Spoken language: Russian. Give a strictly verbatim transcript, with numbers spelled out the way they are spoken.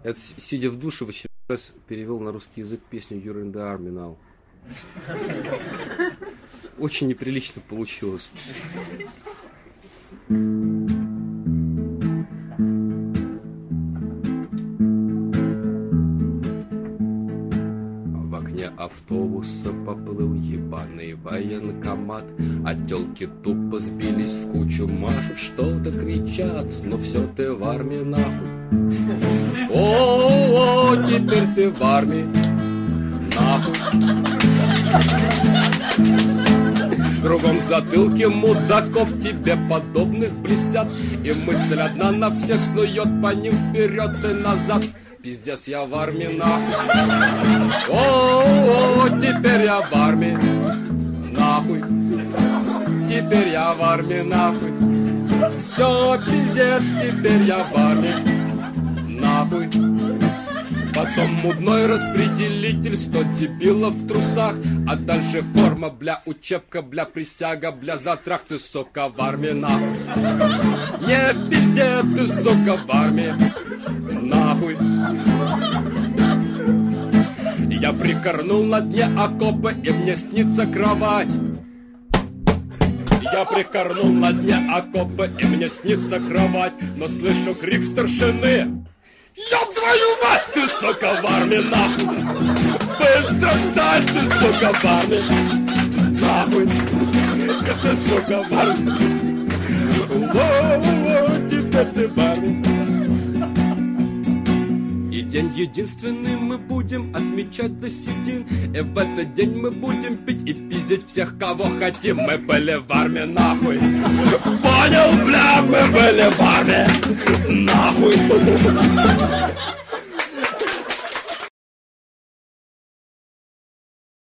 Я, сидя в душе, в очередной раз перевел на русский язык песню You're in the Army Now. Очень неприлично получилось. В окне автобуса поплыл ебаный военкомат, а тёлки тупо сбились в кучу, машут, что-то кричат, но все ты в армии нахуй. О, -о, -о теперь ты в армии нахуй. Кругом затылки мудаков тебе подобных блестят, и мысль одна на всех снует по ним вперед и назад. Пиздец, я в армии нахуй. О, -о, -о теперь я в армии нахуй. Теперь я в армии нахуй. Все, пиздец, теперь я в армии нахуй. Потом мудной распределитель, сто дебилов в трусах, а дальше форма, бля, учебка, бля, присяга, бля, затрах, ты, сука, в армии нахуй. Не пиздец, ты, сука, в армии нахуй. Я прикорнул на дне окопа, и мне снится кровать. Я прикорнул на дне окопа, и мне снится кровать, но слышу крик старшины. Ёб твою мать, ты, сука, в армии нахуй. Быстро встань, ты, сука, в армии нахуй. Ты, сука, в армии. О-о-о, теперь ты в армии. И день единственный мы будем отмечать до седин, и в этот день мы будем пить и пиздить всех, кого хотим. Мы были в армии нахуй. Понял, бля, мы были в армии нахуй.